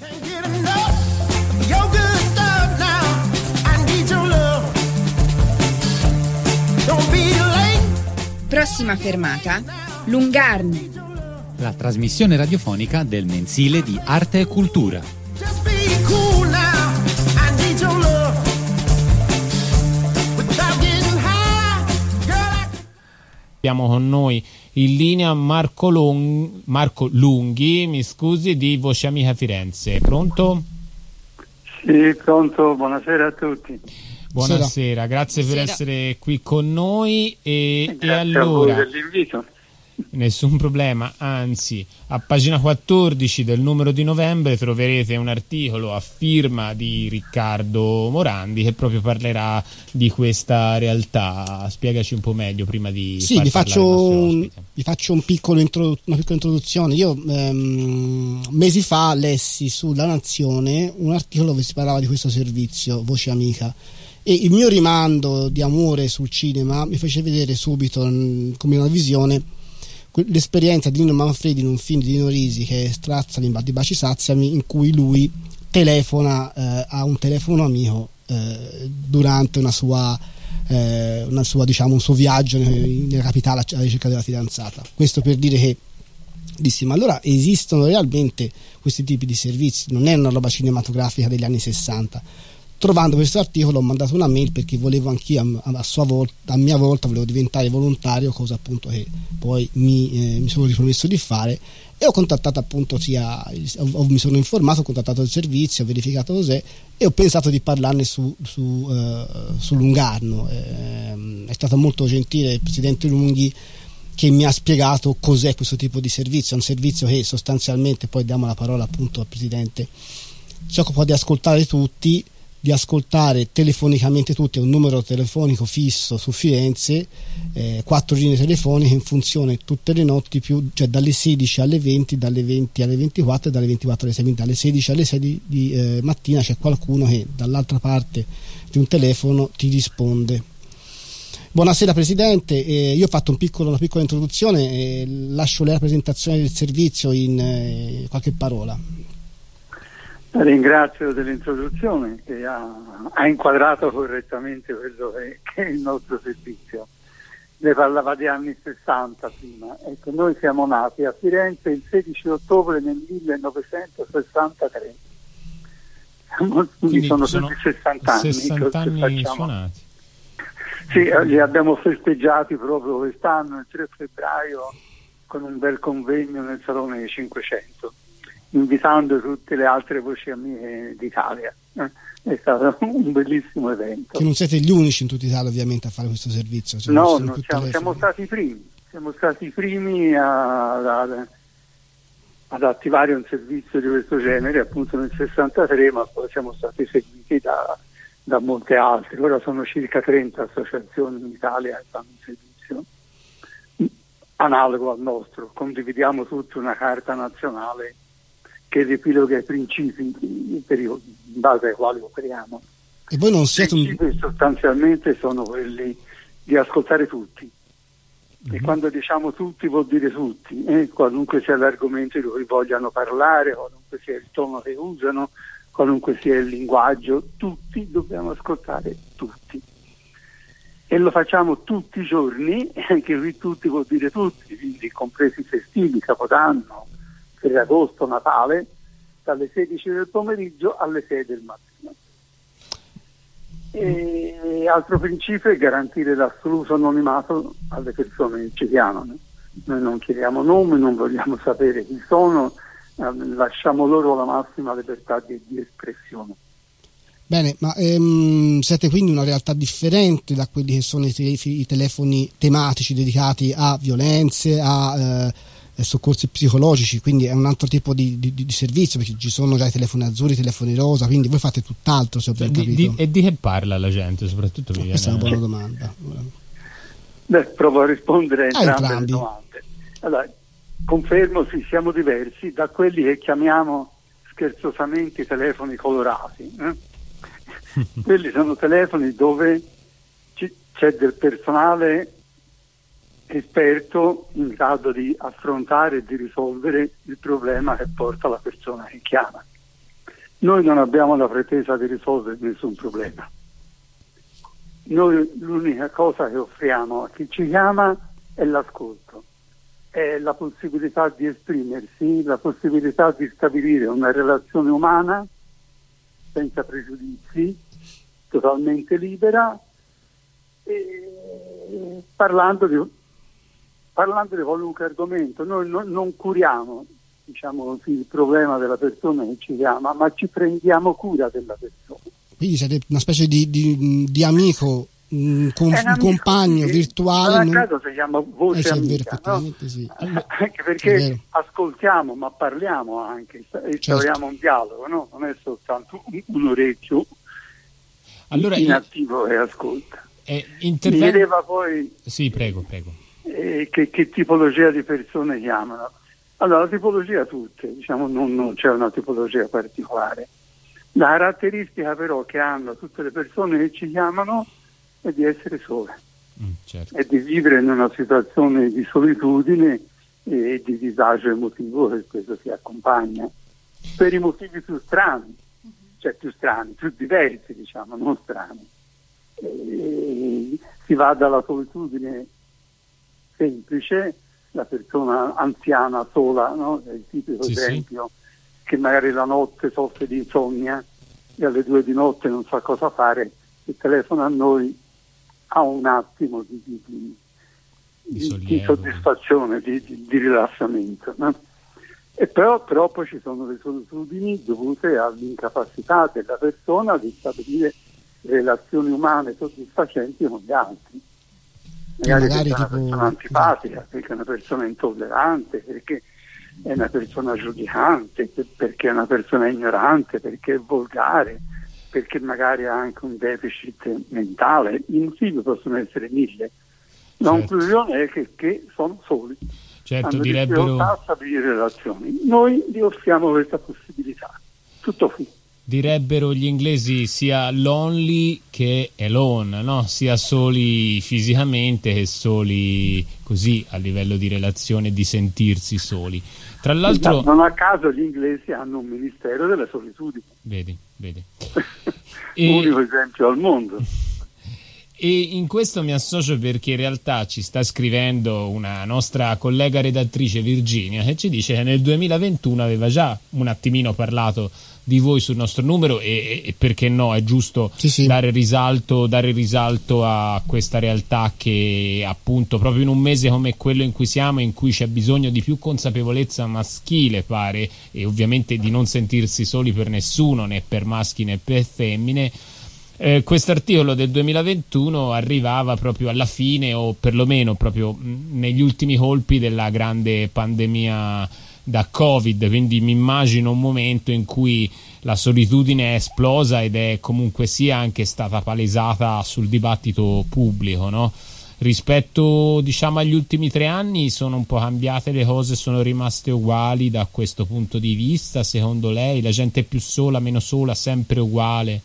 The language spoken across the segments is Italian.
Prossima fermata, Lungarne. La trasmissione radiofonica del mensile di Arte e Cultura. Abbiamo con noi in linea Marco Lunghi, mi scusi, di Voce Amica Firenze. Pronto? Sì, pronto, buonasera a tutti. Buonasera, grazie per essere qui con noi e allora, a voi dell'invito. Nessun problema, anzi, a pagina 14 del numero di novembre troverete un articolo a firma di Riccardo Morandi che proprio parlerà di questa realtà. Spiegaci un po' meglio prima di vi faccio una piccola introduzione. Io mesi fa lessi sulla Nazione un articolo dove si parlava di questo servizio Voce Amica e il mio rimando di amore sul cinema mi fece vedere subito come una visione l'esperienza di Nino Manfredi in un film di Dino Risi che è Strazzali di Baci Saziami, in cui lui telefona a un telefono amico durante un suo viaggio nella capitale alla ricerca della fidanzata. Questo per dire che dissi, ma allora esistono realmente questi tipi di servizi, non è una roba cinematografica degli anni 60. Trovando questo articolo ho mandato una mail perché volevo anch'io a mia volta volevo diventare volontario, cosa appunto che poi mi sono ripromesso di fare, e ho contattato appunto mi sono informato, ho contattato il servizio, ho verificato cos'è e ho pensato di parlarne su Lungarno. È stato molto gentile il presidente Lunghi che mi ha spiegato cos'è questo tipo di servizio. È un servizio che sostanzialmente, poi diamo la parola appunto al presidente, si occupa di ascoltare tutti, di ascoltare telefonicamente tutti. È un numero telefonico fisso su Firenze, 4 linee telefoniche in funzione tutte le notti, cioè dalle 16 alle 20, dalle 20 alle 24 e dalle 24 alle 6, quindi dalle 16 alle 6 di mattina c'è qualcuno che dall'altra parte di un telefono ti risponde. Buonasera Presidente, io ho fatto una piccola introduzione, lascio lei la presentazione del servizio in qualche parola. Ringrazio dell'introduzione che ha inquadrato correttamente quello che è il nostro servizio. Lei parlava di anni 60 prima, ecco, noi siamo nati a Firenze il 16 ottobre del 1963. Quindi sono 60 anni. 60 anni suonati. Sì, li abbiamo festeggiati proprio quest'anno, il 3 febbraio, con un bel convegno nel Salone dei 500. Invitando tutte le altre voci amiche d'Italia. È stato un bellissimo evento. Che non siete gli unici in tutta Italia ovviamente a fare questo servizio. No, siamo stati i primi. Siamo stati i primi ad attivare un servizio di questo genere appunto nel 63, ma poi siamo stati seguiti da molte altre. Ora sono circa 30 associazioni in Italia che fanno un servizio analogo al nostro. Condividiamo tutti una carta nazionale che riepiloga i principi in base ai quali operiamo. E voi non siete I principi sostanzialmente sono quelli di ascoltare tutti. E quando diciamo tutti vuol dire tutti, qualunque sia l'argomento di cui vogliano parlare, qualunque sia il tono che usano, qualunque sia il linguaggio, tutti dobbiamo ascoltare tutti. E lo facciamo tutti i giorni, anche qui tutti vuol dire tutti, quindi compresi i festivi, Capodanno, Ferragosto, Natale, dalle 16 del pomeriggio alle 6 del mattino. E altro principio è garantire l'assoluto anonimato alle persone che ci chiamano. Noi non chiediamo nomi, non vogliamo sapere chi sono, lasciamo loro la massima libertà di espressione. Bene, ma siete quindi una realtà differente da quelli che sono i telefoni tematici dedicati a violenze, a soccorsi psicologici, quindi è un altro tipo di servizio, perché ci sono già i telefoni azzurri, i telefoni rosa, quindi voi fate tutt'altro, se ho ben capito. E di che parla la gente, soprattutto? Questa è una buona domanda. Provo a rispondere a entrambe le domande. Allora, confermo, sì, siamo diversi da quelli che chiamiamo scherzosamente i telefoni colorati. Quelli sono telefoni dove c'è del personale esperto in grado di affrontare e di risolvere il problema che porta la persona che chiama. Noi non abbiamo la pretesa di risolvere nessun problema. Noi l'unica cosa che offriamo a chi ci chiama è l'ascolto, è la possibilità di esprimersi, la possibilità di stabilire una relazione umana senza pregiudizi, totalmente libera, e parlando di qualunque argomento. Noi non curiamo, diciamo così, il problema della persona che ci chiama, ma ci prendiamo cura della persona. Quindi siete una specie di amico, un compagno virtuale. Non a caso si chiama voce amica, no? Sì. Anche perché ascoltiamo, ma parliamo anche, e troviamo un dialogo, no? Non è soltanto un orecchio inattivo che ascolta. Mi chiedeva poi... Sì, prego. Che tipologia di persone chiamano? Allora, la tipologia tutte, diciamo, non c'è una tipologia particolare. La caratteristica però che hanno tutte le persone che ci chiamano è di essere sole, certo. È di vivere in una situazione di solitudine e di disagio emotivo che questo si accompagna, per i motivi più strani, più diversi, diciamo, non strani. Si va dalla solitudine semplice, la persona anziana sola, no? È il tipico esempio, che magari la notte soffre di insonnia e alle 2 di notte non sa cosa fare, e telefona a noi, ha un attimo di soddisfazione, di rilassamento, no? E però poi ci sono le solitudini dovute all'incapacità della persona di stabilire relazioni umane soddisfacenti con gli altri. Magari perché è una persona antipatica, perché è una persona intollerante, perché è una persona giudicante, perché è una persona ignorante, perché è volgare, perché magari ha anche un deficit mentale. I motivi possono essere 1000. La conclusione è che sono soli. Certo, hanno difficoltà a stabilire relazioni. Noi gli offriamo questa possibilità. Tutto qui. Direbbero gli inglesi sia lonely che alone, no? Sia soli fisicamente che soli così a livello di relazione, di sentirsi soli. Tra l'altro, non a caso gli inglesi hanno un ministero della solitudine. Vedi. Unico esempio al mondo. E in questo mi associo perché in realtà ci sta scrivendo una nostra collega redattrice, Virginia, che ci dice che nel 2021 aveva già un attimino parlato di voi sul nostro numero e perché no, è giusto dare risalto a questa realtà che appunto proprio in un mese come quello in cui siamo, in cui c'è bisogno di più consapevolezza maschile, pare, e ovviamente di non sentirsi soli per nessuno, né per maschi né per femmine. Quest'articolo del 2021 arrivava proprio alla fine, o perlomeno proprio negli ultimi colpi della grande pandemia da Covid, quindi mi immagino un momento in cui la solitudine è esplosa ed è comunque sia anche stata palesata sul dibattito pubblico, no? Rispetto, diciamo, agli ultimi 3 anni sono un po' cambiate le cose, sono rimaste uguali da questo punto di vista, secondo lei? La gente è più sola, meno sola, sempre uguale?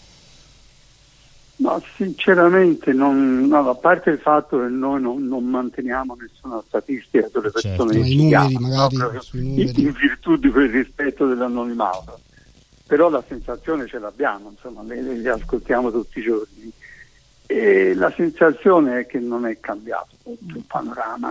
No, sinceramente a parte il fatto che noi non manteniamo nessuna statistica sulle persone che ci chiamano, in virtù di quel rispetto dell'anonimato, però la sensazione ce l'abbiamo, insomma, le ascoltiamo tutti i giorni e la sensazione è che non è cambiato il panorama.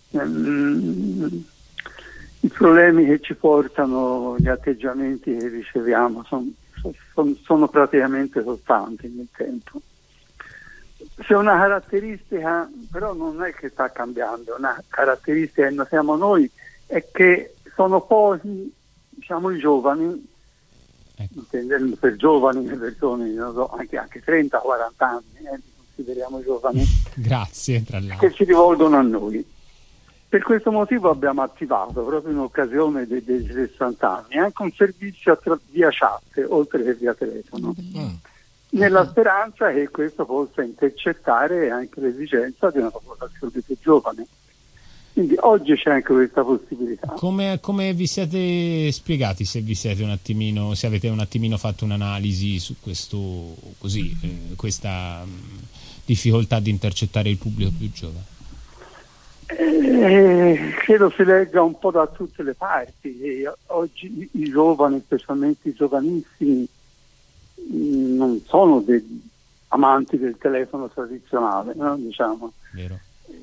I problemi che ci portano, gli atteggiamenti che riceviamo sono praticamente costanti nel tempo. C'è una caratteristica, però non è che sta cambiando, una caratteristica che siamo noi è che sono pochi, diciamo, i giovani, intendendo per giovani le persone, non so, anche 30-40 anni, li consideriamo giovani. Grazie, tra l'altro. Che si rivolgono a noi. Per questo motivo abbiamo attivato, proprio in occasione dei 60 anni, anche un servizio via chat, oltre che via telefono, nella speranza che questo possa intercettare anche l'esigenza di una popolazione più giovane. Quindi oggi c'è anche questa possibilità. Come vi siete spiegati, se avete un attimino fatto un'analisi su questo, questa difficoltà di intercettare il pubblico più giovane? Credo si legga un po' da tutte le parti, e oggi i giovani, specialmente i giovanissimi, non sono dei amanti del telefono tradizionale, no? Diciamo. Vero.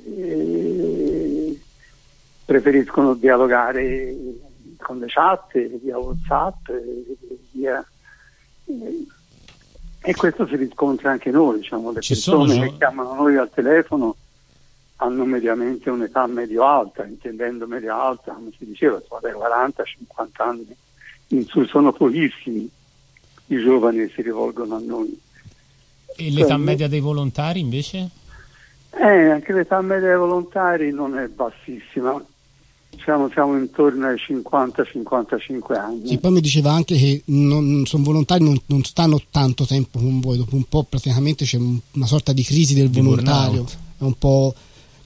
Preferiscono dialogare con le chat, via WhatsApp, e questo si riscontra anche noi, diciamo, le persone che chiamano noi al telefono hanno mediamente un'età medio-alta, intendendo medio-alta, come si diceva, dai 40-50 anni in su, sono pochissimi i giovani che si rivolgono a noi. E l'età media dei volontari invece? Anche l'età media dei volontari non è bassissima, siamo intorno ai 50-55 anni. Sì, poi mi diceva anche che sono volontari, non stanno tanto tempo con voi, dopo un po' praticamente c'è una sorta di crisi del volontario, è un po'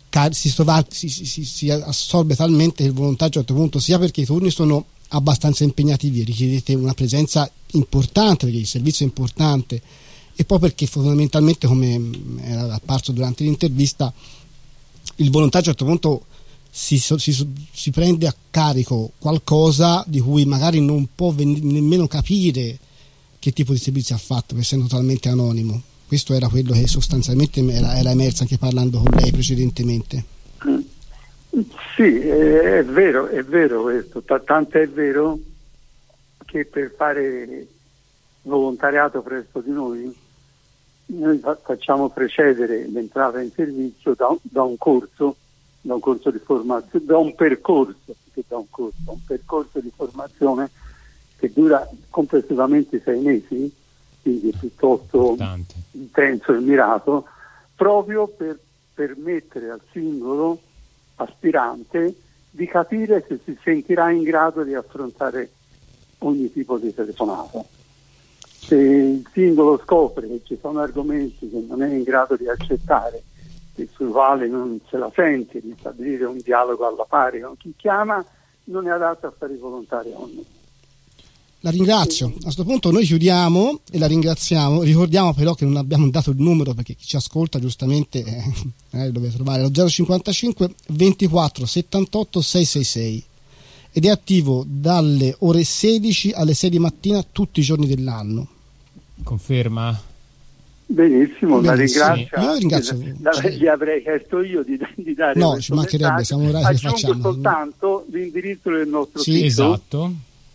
si assorbe talmente che il volontario a un certo punto, sia perché i turni sono abbastanza impegnativi, richiedete una presenza importante perché il servizio è importante, e poi perché fondamentalmente, come era apparso durante l'intervista, il volontario a un certo punto si prende a carico qualcosa di cui magari non può nemmeno capire che tipo di servizio ha fatto, essendo totalmente anonimo. Questo era quello che sostanzialmente era emerso anche parlando con lei precedentemente. Sì, è vero questo, tanto è vero che per fare volontariato presso di noi facciamo precedere l'entrata in servizio da un corso di formazione, un percorso di formazione che dura complessivamente 6 mesi, quindi è piuttosto intenso e mirato, proprio per permettere al singolo aspirante di capire se si sentirà in grado di affrontare ogni tipo di telefonata. Se il singolo scopre che ci sono argomenti che non è in grado di accettare e sui quali non se la sente di stabilire un dialogo alla pari con chi chiama, non è adatto a fare i volontari con noi. La ringrazio. A questo punto noi chiudiamo e la ringraziamo. Ricordiamo però che non abbiamo dato il numero, perché chi ci ascolta giustamente deve trovare lo 055 24 78 666 ed è attivo dalle ore 16 alle 6 di mattina tutti i giorni dell'anno. Conferma? Benissimo, la ringrazio. Io ringrazio. Gli avrei chiesto io di dare. No, ci mancherebbe, siamo orari che facciamo. Soltanto l'indirizzo del nostro sito. Esatto.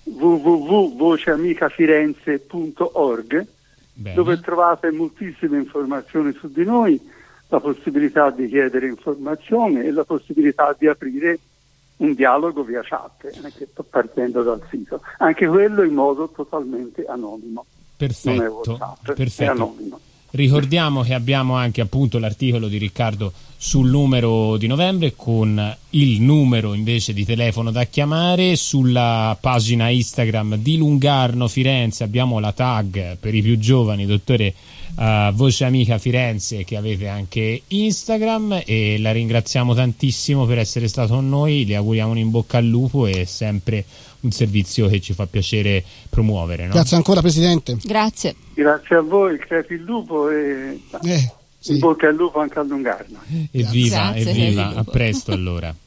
www.voceamicafirenze.org, dove trovate moltissime informazioni su di noi, la possibilità di chiedere informazioni e la possibilità di aprire un dialogo via chat, anche partendo dal sito, anche quello in modo totalmente anonimo. Perfetto, non è WhatsApp, perfetto. È anonimo. Ricordiamo che abbiamo anche appunto l'articolo di Riccardo sul numero di novembre, con il numero invece di telefono da chiamare. Sulla pagina Instagram di Lungarno Firenze abbiamo la tag per i più giovani, dottore Voce Amica Firenze, che avete anche Instagram, e la ringraziamo tantissimo per essere stato con noi, le auguriamo un in bocca al lupo, e sempre un servizio che ci fa piacere promuovere, no? Grazie ancora, Presidente. Grazie a voi, crepi il lupo, e sì. in bocca al lupo anche a Lungarno. Evviva, Grazie, evviva, a presto allora.